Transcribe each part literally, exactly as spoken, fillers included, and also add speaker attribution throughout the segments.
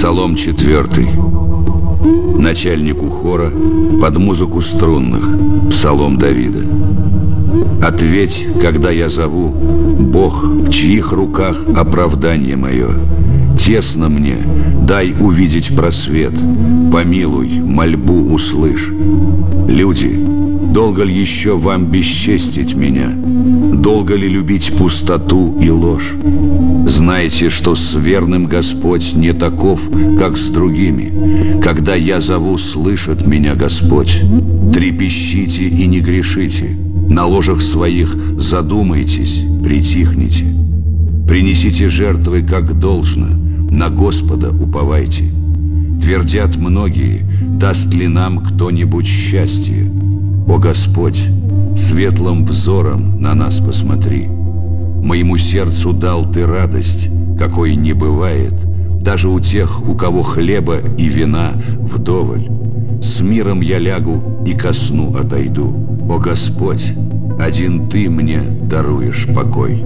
Speaker 1: Псалом четвертый. Начальнику хора под музыку струнных. Псалом Давида. Ответь, когда я зову, Бог, в чьих руках оправдание мое. Тесно мне, дай увидеть просвет, помилуй, мольбу услышь. Люди, долго ли еще вам бесчестить меня? Долго ли любить пустоту и ложь? Знайте, что с верным Господь не таков, как с другими. Когда я зову, слышит меня Господь. Трепещите и не грешите. На ложах своих задумайтесь, притихните. Принесите жертвы, как должно, на Господа уповайте. Твердят многие, даст ли нам кто-нибудь счастье. О Господь, светлым взором на нас посмотри. Моему сердцу дал Ты радость, какой не бывает, даже у тех, у кого хлеба и вина вдоволь. С миром я лягу и ко сну отойду. О Господь, один Ты мне даруешь покой.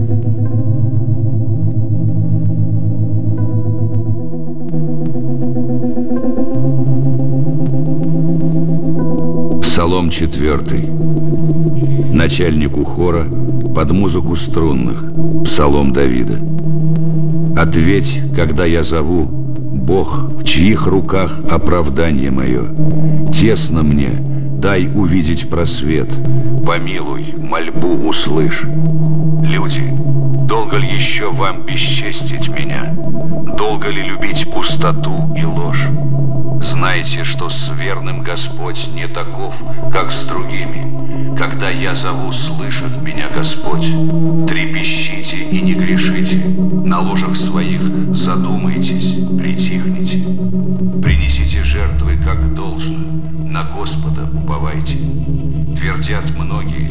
Speaker 1: Псалом четвертый. Начальнику хора под музыку струнных. Псалом Давида. Ответь, когда я зову, Бог, в чьих руках оправдание мое. Тесно мне, дай увидеть просвет, помилуй, мольбу услышь. Люди, долго ли еще вам бесчестить меня? Долго ли любить пустоту и ложь? Знайте, что с верным Господь не таков, как с другими. Когда я зову, слышит меня Господь. Трепещите и не грешите. На ложах своих задумайтесь, притихните. Принесите жертвы, как должно. На Господа уповайте. Твердят многие,